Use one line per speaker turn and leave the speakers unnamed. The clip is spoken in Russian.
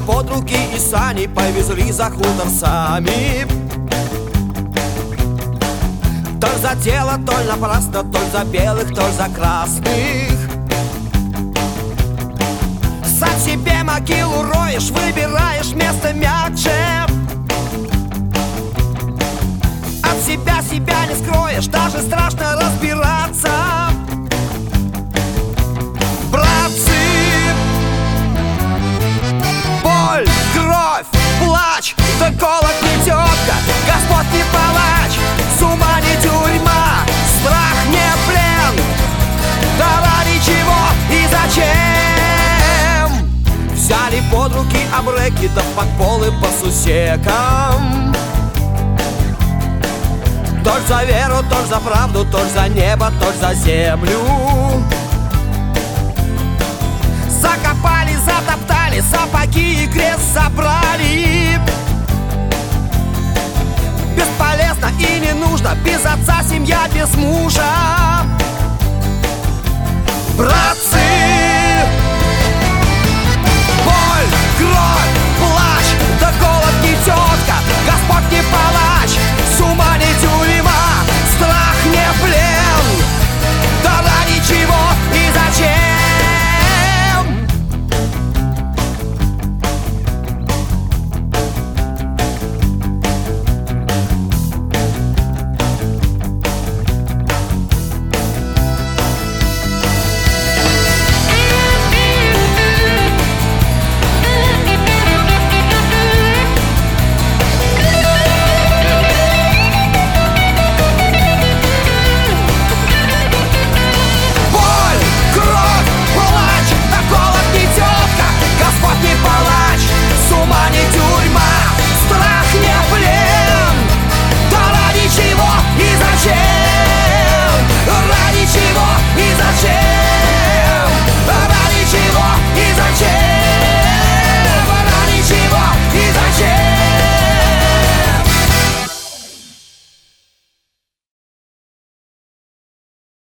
под руки и сани повезли за хутор сами. То ли за тело, то ли напрасно, то ли за белых, то ли за красных. Сам себе могилу роешь, выбираешь место мягче. От себя не скроешь, даже страшно разбираться. Братцы, боль, кровь, плач, только голод не тетка, Господь не палач, с ума не тюрьма, страх не плен. Да ради чего и зачем? Взяли под руки абреки, да под полы по сусекам. То ли за веру, то ли за правду, то ли за небо, то ли за землю. Закопали, затоптали, сапоги и крест забрали. Бесполезно и не нужно, без отца семья, без мужа. Братцы,